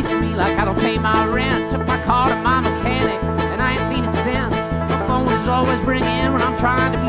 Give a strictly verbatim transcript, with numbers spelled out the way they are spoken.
to me like I don't pay my rent. Took my car to my mechanic, and I ain't seen it since. My phone is always ringing when I'm trying to be